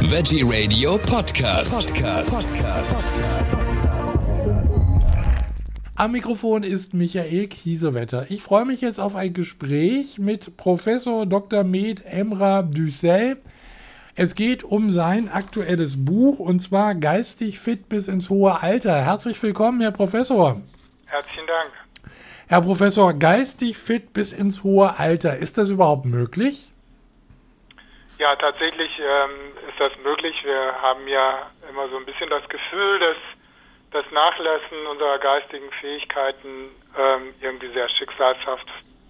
Veggie Radio Podcast. Am Mikrofon ist Michael Kiesewetter. Ich freue mich jetzt auf ein Gespräch mit Professor Dr. Med Emrah Düssel. Es geht um sein aktuelles Buch, und zwar Geistig fit bis ins hohe Alter. Herzlich willkommen, Herr Professor. Herzlichen Dank. Herr Professor, geistig fit bis ins hohe Alter, ist das überhaupt möglich? Ja, tatsächlich ist das möglich. Wir haben ja immer so ein bisschen das Gefühl, dass das Nachlassen unserer geistigen Fähigkeiten irgendwie sehr schicksalshaft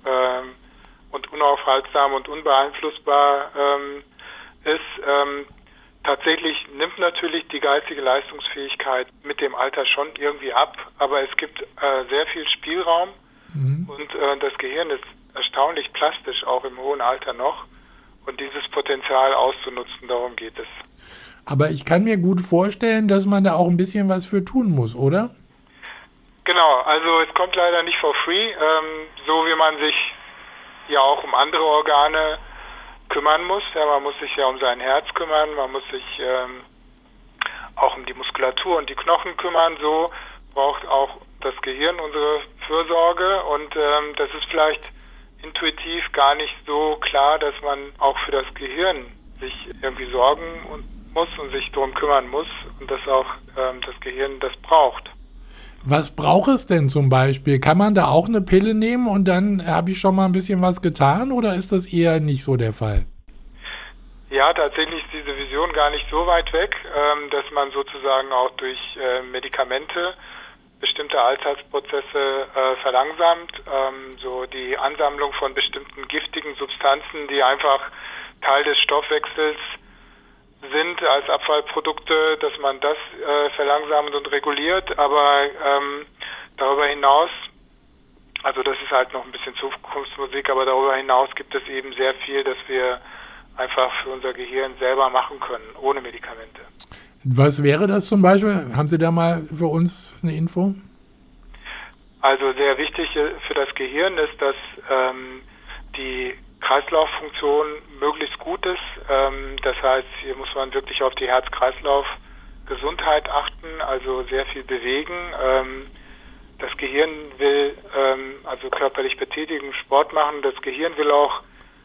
und unaufhaltsam und unbeeinflussbar ist. Tatsächlich nimmt natürlich die geistige Leistungsfähigkeit mit dem Alter schon irgendwie ab, aber es gibt sehr viel Spielraum und das Gehirn ist erstaunlich plastisch, auch im hohen Alter noch. Und dieses Potenzial auszunutzen, darum geht es. Aber ich kann mir gut vorstellen, dass man da auch ein bisschen was für tun muss, oder? Genau, also es kommt leider nicht for free, so wie man sich ja auch um andere Organe kümmern muss. Ja, man muss sich ja um sein Herz kümmern, man muss sich auch um die Muskulatur und die Knochen kümmern. So braucht auch das Gehirn unsere Fürsorge und das ist vielleicht intuitiv gar nicht so klar, dass man auch für das Gehirn sich irgendwie sorgen muss und sich darum kümmern muss und dass auch das Gehirn das braucht. Was braucht es denn zum Beispiel? Kann man da auch eine Pille nehmen und dann habe ich schon mal ein bisschen was getan, oder ist das eher nicht so der Fall? Ja, tatsächlich ist diese Vision gar nicht so weit weg, dass man sozusagen auch durch Medikamente bestimmte Altersprozesse verlangsamt, so die Ansammlung von bestimmten giftigen Substanzen, die einfach Teil des Stoffwechsels sind als Abfallprodukte, dass man das verlangsamt und reguliert, aber darüber hinaus, also das ist halt noch ein bisschen Zukunftsmusik, aber darüber hinaus gibt es eben sehr viel, das wir einfach für unser Gehirn selber machen können, ohne Medikamente. Was wäre das zum Beispiel? Haben Sie da mal für uns eine Info? Also sehr wichtig für das Gehirn ist, dass die Kreislauffunktion möglichst gut ist. Das heißt, hier muss man wirklich auf die Herz-Kreislauf-Gesundheit achten, also sehr viel bewegen. Das Gehirn will also körperlich betätigen, Sport machen. Das Gehirn will auch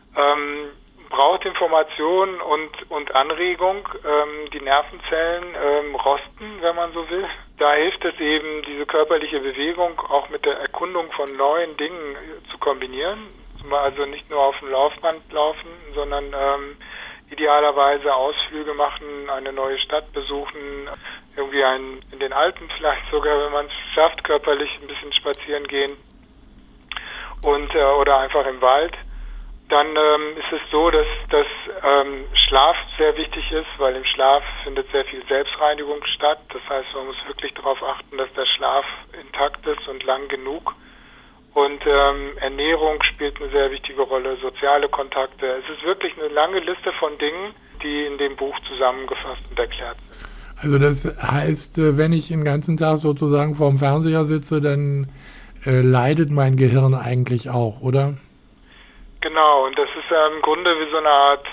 braucht Information und Anregung, die Nervenzellen rosten, wenn man so will. Da hilft es eben, diese körperliche Bewegung auch mit der Erkundung von neuen Dingen zu kombinieren. Also nicht nur auf dem Laufband laufen, sondern idealerweise Ausflüge machen, eine neue Stadt besuchen, irgendwie in den Alpen vielleicht sogar, wenn man es schafft, körperlich ein bisschen spazieren gehen und oder einfach im Wald. Dann ist es so, dass Schlaf sehr wichtig ist, weil im Schlaf findet sehr viel Selbstreinigung statt. Das heißt, man muss wirklich darauf achten, dass der Schlaf intakt ist und lang genug. Und Ernährung spielt eine sehr wichtige Rolle, soziale Kontakte. Es ist wirklich eine lange Liste von Dingen, die in dem Buch zusammengefasst und erklärt sind. Also das heißt, wenn ich den ganzen Tag sozusagen vorm Fernseher sitze, dann leidet mein Gehirn eigentlich auch, oder? Genau, und das ist im Grunde wie so eine Art,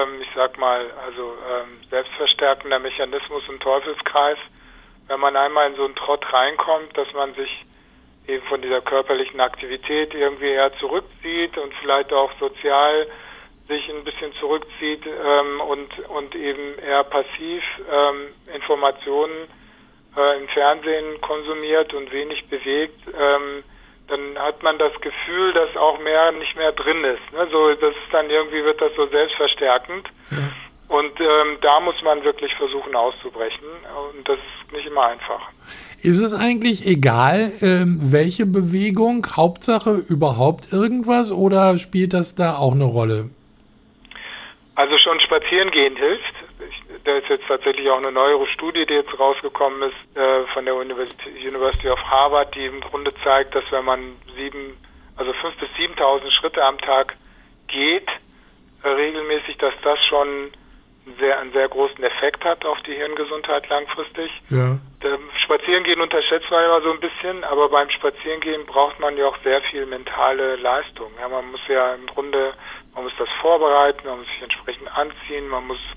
selbstverstärkender Mechanismus im Teufelskreis. Wenn man einmal in so einen Trott reinkommt, dass man sich eben von dieser körperlichen Aktivität irgendwie eher zurückzieht und vielleicht auch sozial sich ein bisschen zurückzieht und eben eher passiv Informationen im Fernsehen konsumiert und wenig bewegt, dann hat man das Gefühl, dass auch nicht mehr drin ist. Ne? So, das ist dann irgendwie wird das so selbstverstärkend. Ja. Und da muss man wirklich versuchen auszubrechen. Und das ist nicht immer einfach. Ist es eigentlich egal, welche Bewegung, Hauptsache überhaupt irgendwas, oder spielt das da auch eine Rolle? Also schon spazieren gehen hilft. Da ist jetzt tatsächlich auch eine neuere Studie, die jetzt rausgekommen ist von der University of Harvard, die im Grunde zeigt, dass wenn man 5.000 bis 7.000 Schritte am Tag geht, regelmäßig, dass das schon einen sehr großen Effekt hat auf die Hirngesundheit langfristig. Ja. Spazierengehen unterschätzt man immer so ein bisschen, aber beim Spazierengehen braucht man ja auch sehr viel mentale Leistung. Ja, man muss ja im Grunde, man muss das vorbereiten, man muss sich entsprechend anziehen, man muss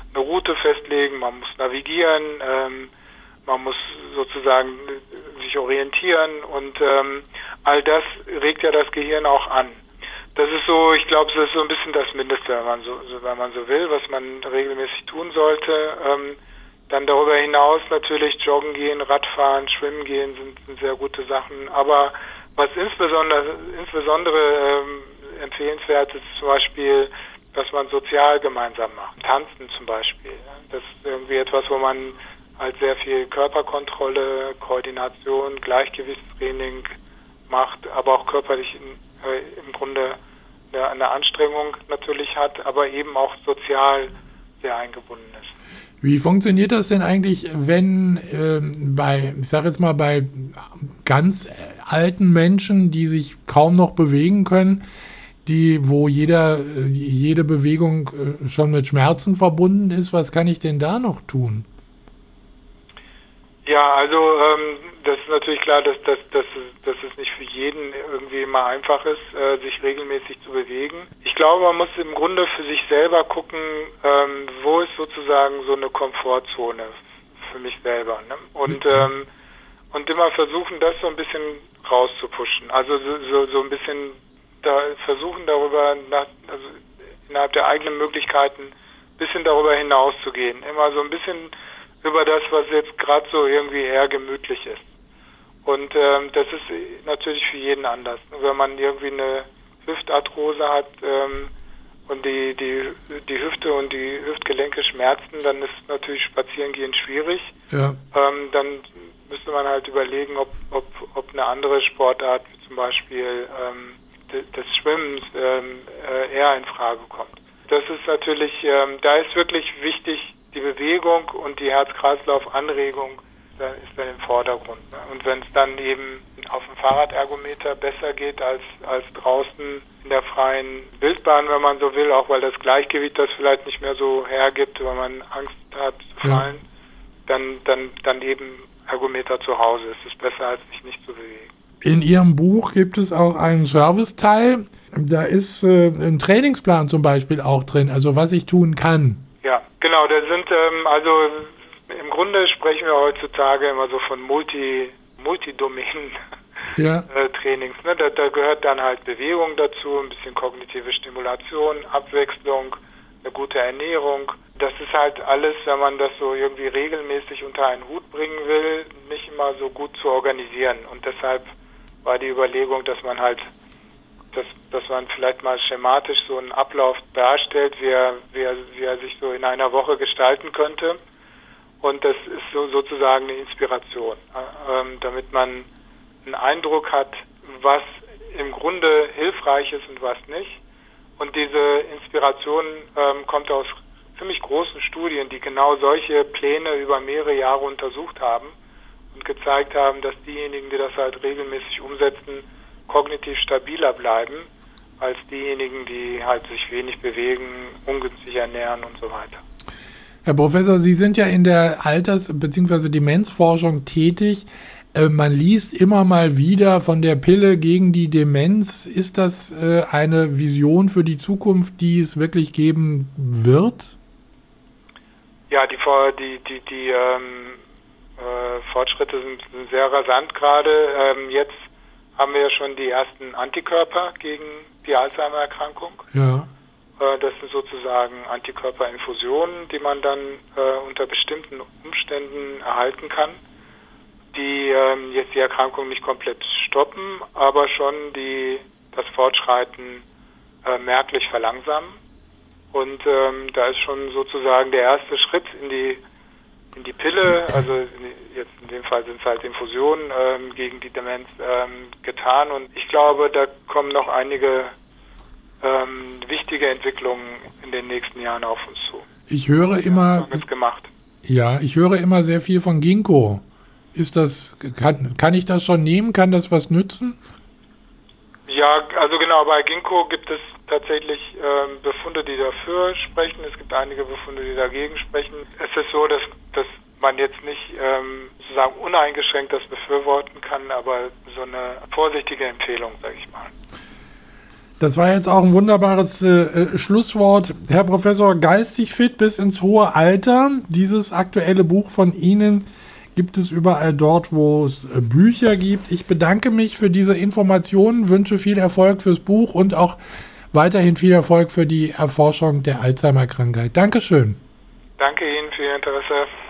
eine Route festlegen, man muss navigieren, man muss sozusagen sich orientieren und all das regt ja das Gehirn auch an. Das ist so, ich glaube, das ist so ein bisschen das Mindeste, wenn man so will, was man regelmäßig tun sollte. Dann darüber hinaus natürlich joggen gehen, Radfahren, schwimmen gehen sind sehr gute Sachen. Aber was insbesondere empfehlenswert ist zum Beispiel, dass man sozial gemeinsam macht. Tanzen zum Beispiel. Das ist irgendwie etwas, wo man halt sehr viel Körperkontrolle, Koordination, Gleichgewichtstraining macht, aber auch körperlich im Grunde eine Anstrengung natürlich hat, aber eben auch sozial sehr eingebunden ist. Wie funktioniert das denn eigentlich, wenn ich sage jetzt mal, bei ganz alten Menschen, die sich kaum noch bewegen können, wo jede Bewegung schon mit Schmerzen verbunden ist, was kann ich denn da noch tun? Ja, also das ist natürlich klar, dass es nicht für jeden irgendwie immer einfach ist, sich regelmäßig zu bewegen. Ich glaube, man muss im Grunde für sich selber gucken, wo ist sozusagen so eine Komfortzone für mich selber. Ne? Und immer versuchen, das so ein bisschen rauszupushen. Also so ein bisschen versuchen darüber, also innerhalb der eigenen Möglichkeiten, ein bisschen darüber hinauszugehen. Immer so ein bisschen über das, was jetzt gerade so irgendwie eher gemütlich ist. Und das ist natürlich für jeden anders. Wenn man irgendwie eine Hüftarthrose hat und die Hüfte und die Hüftgelenke schmerzen, dann ist natürlich Spazierengehen schwierig. Ja. Dann müsste man halt überlegen, ob eine andere Sportart, wie zum Beispiel des Schwimmens, eher in Frage kommt. Das ist natürlich, da ist wirklich wichtig, die Bewegung und die Herz-Kreislauf-Anregung ist dann im Vordergrund. Ne? Und wenn es dann eben auf dem Fahrradergometer besser geht als draußen in der freien Wildbahn, wenn man so will, auch weil das Gleichgewicht das vielleicht nicht mehr so hergibt, weil man Angst hat zu fallen, dann eben Ergometer zu Hause. Es ist besser, als sich nicht zu bewegen. In Ihrem Buch gibt es auch einen Serviceteil. Da ist ein Trainingsplan zum Beispiel auch drin, also was ich tun kann. Ja, genau. Da sind also im Grunde sprechen wir heutzutage immer so von Multidomänen Trainings. Ne? Da gehört dann halt Bewegung dazu, ein bisschen kognitive Stimulation, Abwechslung, eine gute Ernährung. Das ist halt alles, wenn man das so irgendwie regelmäßig unter einen Hut bringen will, nicht immer so gut zu organisieren. Und deshalb war die Überlegung, dass man halt dass man vielleicht mal schematisch so einen Ablauf darstellt, wie er sich so in einer Woche gestalten könnte. Und das ist sozusagen eine Inspiration, damit man einen Eindruck hat, was im Grunde hilfreich ist und was nicht. Und diese Inspiration kommt aus ziemlich großen Studien, die genau solche Pläne über mehrere Jahre untersucht haben und gezeigt haben, dass diejenigen, die das halt regelmäßig umsetzen, kognitiv stabiler bleiben als diejenigen, die halt sich wenig bewegen, ungünstig ernähren und so weiter. Herr Professor, Sie sind ja in der Alters- bzw. Demenzforschung tätig. Man liest immer mal wieder von der Pille gegen die Demenz. Ist das eine Vision für die Zukunft, die es wirklich geben wird? Ja, die Fortschritte sind sehr rasant gerade. Jetzt haben wir ja schon die ersten Antikörper gegen die Alzheimer-Erkrankung. Ja. Das sind sozusagen Antikörperinfusionen, die man dann unter bestimmten Umständen erhalten kann, die jetzt die Erkrankung nicht komplett stoppen, aber schon das Fortschreiten merklich verlangsamen. Und da ist schon sozusagen der erste Schritt in die Pille, also jetzt in dem Fall sind es halt Infusionen gegen die Demenz getan. Und ich glaube, da kommen noch einige wichtige Entwicklungen in den nächsten Jahren auf uns zu. Ich höre immer sehr viel von Ginkgo. Ist das, kann ich das schon nehmen? Kann das was nützen? Ja, also genau, bei Ginkgo gibt es tatsächlich Befunde, die dafür sprechen. Es gibt einige Befunde, die dagegen sprechen. Es ist so, dass man jetzt nicht sozusagen uneingeschränkt das befürworten kann, aber so eine vorsichtige Empfehlung, sage ich mal. Das war jetzt auch ein wunderbares Schlusswort. Herr Professor, geistig fit bis ins hohe Alter. Dieses aktuelle Buch von Ihnen gibt es überall dort, wo es Bücher gibt. Ich bedanke mich für diese Informationen, wünsche viel Erfolg fürs Buch und auch weiterhin viel Erfolg für die Erforschung der Alzheimer-Krankheit. Dankeschön. Danke Ihnen für Ihr Interesse.